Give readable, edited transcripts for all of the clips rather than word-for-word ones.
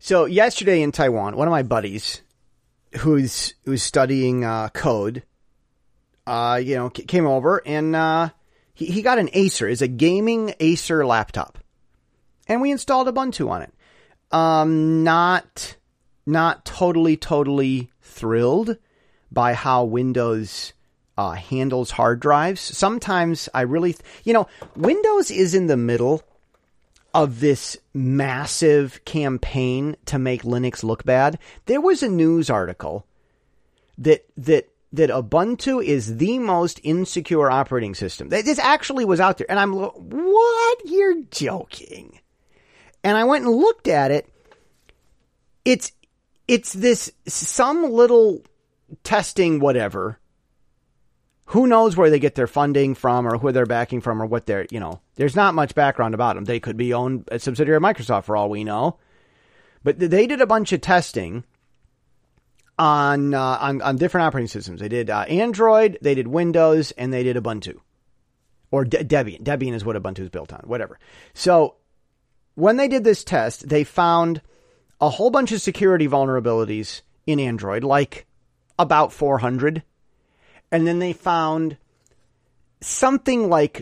So yesterday in Taiwan, one of my buddies who's studying code, came over and he got an Acer. It's a gaming Acer laptop, and we installed Ubuntu on it. Not totally thrilled by how Windows handles hard drives. Sometimes I really, Windows is in the middle of this massive campaign to make Linux look bad. There was a news article that Ubuntu is the most insecure operating system. This actually was out there, and I'm what? You're joking. And I went and looked at it. It's this some little testing whatever. Who knows where they get their funding from or who they're backing from or what they're, there's not much background about them. They could be owned a subsidiary of Microsoft for all we know. But they did a bunch of testing on different operating systems. They did Android, they did Windows, and they did Ubuntu. Or Debian. Debian is what Ubuntu is built on, whatever. So when they did this test, they found a whole bunch of security vulnerabilities in Android, like about 400. And then they found something like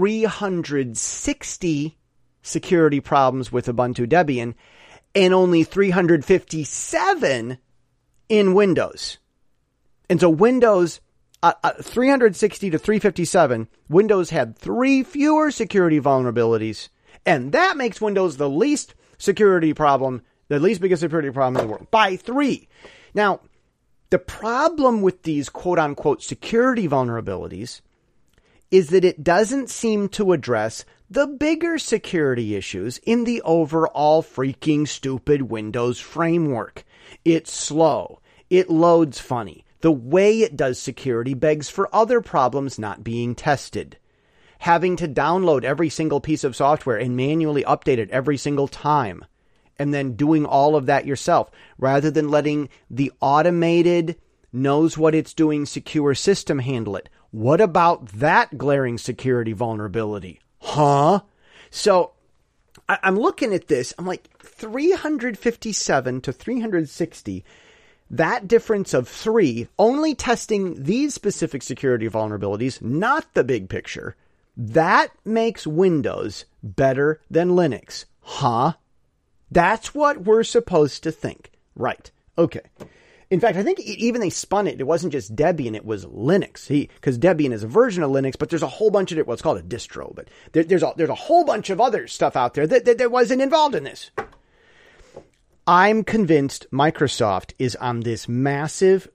360 security problems with Ubuntu Debian and only 357 in Windows. And so Windows, 360 to 357, Windows had 3 fewer security vulnerabilities. And that makes Windows the least biggest security problem in the world by 3. Now, the problem with these quote-unquote security vulnerabilities is that it doesn't seem to address the bigger security issues in the overall freaking stupid Windows framework. It's slow. It loads funny. The way it does security begs for other problems not being tested. Having to download every single piece of software and manually update it every single time. And then doing all of that yourself, rather than letting the automated, knows what it's doing secure system handle it. What about that glaring security vulnerability? Huh? So I'm looking at this. I'm like, 357 to 360, that difference of 3, only testing these specific security vulnerabilities, not the big picture. That makes Windows better than Linux. Huh? That's what we're supposed to think. Right. Okay. In fact, I think even they spun it. It wasn't just Debian. It was Linux. Because Debian is a version of Linux, but there's a whole bunch of it. Well, it's called a distro, but there's a whole bunch of other stuff out there that wasn't involved in this. I'm convinced Microsoft is on this massive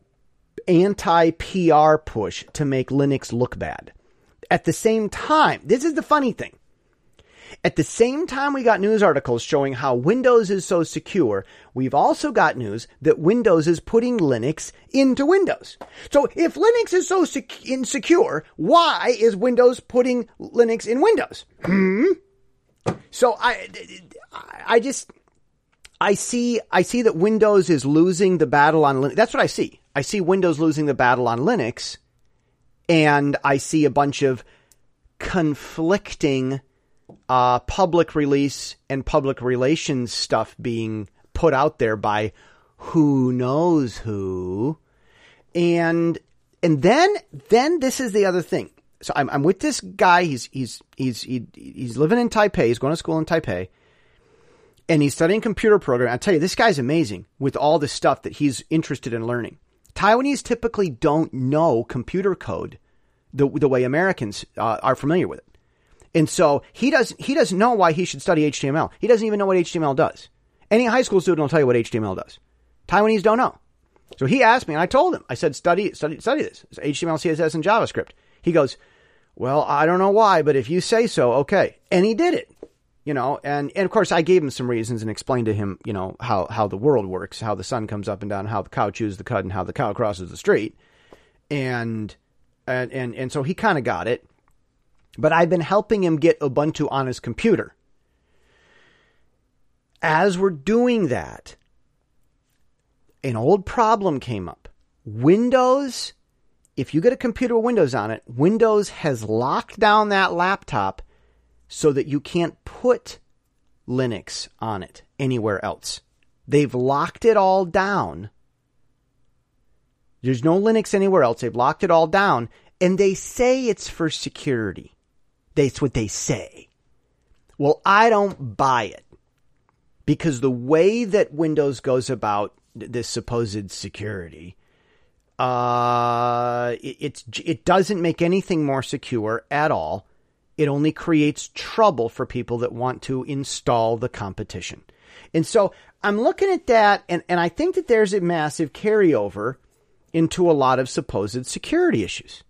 anti-PR push to make Linux look bad. At the same time, this is the funny thing. At the same time we got news articles showing how Windows is so secure, we've also got news that Windows is putting Linux into Windows. So if Linux is so insecure, why is Windows putting Linux in Windows? So I see that Windows is losing the battle on Linux. That's what I see. I see Windows losing the battle on Linux, and I see a bunch of conflicting public release and public relations stuff being put out there by who knows who. And then this is the other thing. So I'm with this guy. He's living in Taipei. He's going to school in Taipei, and he's studying computer programming. I tell you, this guy's amazing with all the stuff that he's interested in learning. Taiwanese typically don't know computer code the way Americans are familiar with it. And so he doesn't know why he should study HTML. He doesn't even know what HTML does. Any high school student will tell you what HTML does. Taiwanese don't know. So he asked me, and I told him, I said, study this. It's HTML, CSS, and JavaScript. He goes, well, I don't know why, but if you say so, okay. And he did it, and of course I gave him some reasons and explained to him, how the world works, how the sun comes up and down, how the cow chews the cud, and how the cow crosses the street. And so he kind of got it. But I've been helping him get Ubuntu on his computer. As we're doing that, an old problem came up. Windows, if you get a computer with Windows on it, Windows has locked down that laptop so that you can't put Linux on it anywhere else. They've locked it all down. There's no Linux anywhere else. They've locked it all down. And they say it's for security. That's what they say. Well, I don't buy it. Because the way that Windows goes about this supposed security, it doesn't make anything more secure at all. It only creates trouble for people that want to install the competition. And so I'm looking at that, and I think that there's a massive carryover into a lot of supposed security issues.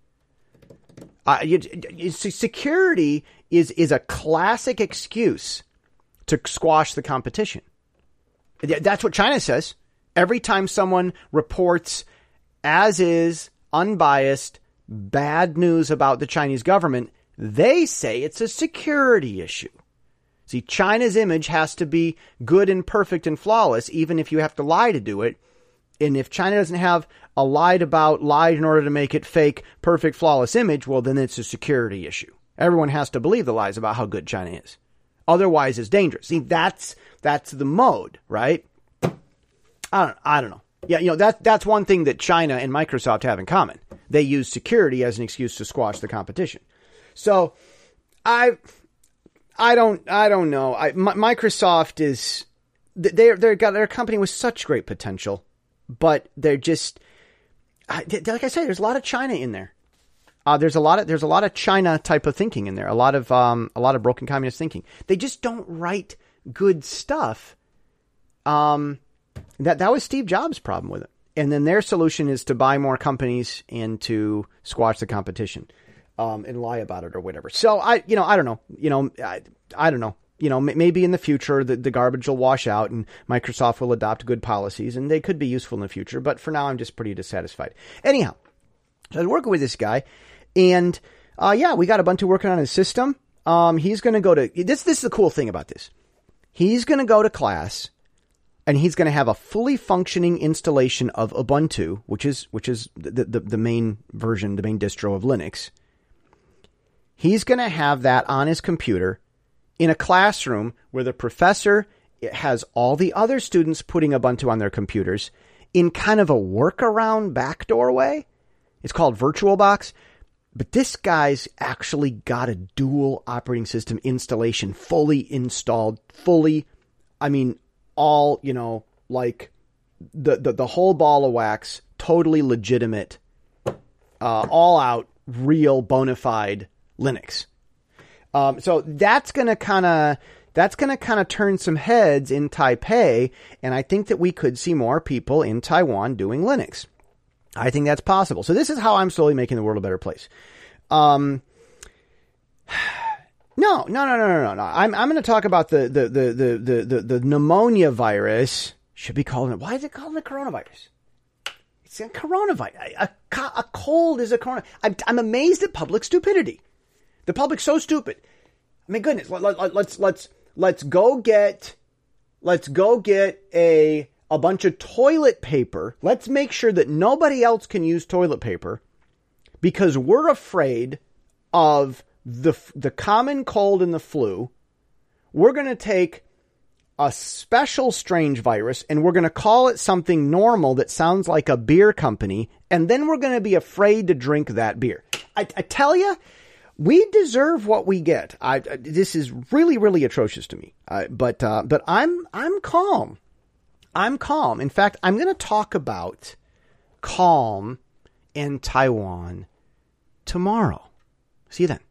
Security is a classic excuse to squash the competition. That's what China says. Every time someone reports as is, unbiased, bad news about the Chinese government, they say it's a security issue. See, China's image has to be good and perfect and flawless, even if you have to lie to do it. And if China doesn't have a lied in order to make it fake, perfect, flawless image, well, then it's a security issue. Everyone has to believe the lies about how good China is. Otherwise, it's dangerous. See, that's the mode, right? I don't know. Yeah, that's one thing that China and Microsoft have in common. They use security as an excuse to squash the competition. So, I don't know. Microsoft is they're a company with such great potential, but they're just like I said. There's a lot of China in there. There's a lot of China type of thinking in there. A lot of broken communist thinking. They just don't write good stuff. That was Steve Jobs' problem with it. And then their solution is to buy more companies and to squash the competition, and lie about it or whatever. So I don't know. I don't know. Maybe in the future the garbage will wash out and Microsoft will adopt good policies and they could be useful in the future. But for now, I'm just pretty dissatisfied. Anyhow, so I was working with this guy and, we got Ubuntu working on his system. He's going to go to this is the cool thing about this. He's going to go to class and he's going to have a fully functioning installation of Ubuntu, which is the main version, the main distro of Linux. He's going to have that on his computer in a classroom where the professor has all the other students putting Ubuntu on their computers in kind of a workaround backdoor way. It's called VirtualBox. But this guy's actually got a dual operating system installation fully installed, all, like the whole ball of wax, totally legitimate, all out, real, bona fide Linux. So that's going to kind of turn some heads in Taipei. And I think that we could see more people in Taiwan doing Linux. I think that's possible. So this is how I'm slowly making the world a better place. No. I'm going to talk about the pneumonia virus. Should be calling it. Why is it called a coronavirus? It's a coronavirus. A cold is a corona. I'm amazed at public stupidity. The public's so stupid. I mean, goodness. Let's go get a bunch of toilet paper. Let's make sure that nobody else can use toilet paper because we're afraid of the common cold and the flu. We're going to take a special strange virus and we're going to call it something normal that sounds like a beer company. And then we're going to be afraid to drink that beer. I tell you, we deserve what we get. This is really, really atrocious to me. But I'm calm. I'm calm. In fact, I'm going to talk about calm in Taiwan tomorrow. See you then.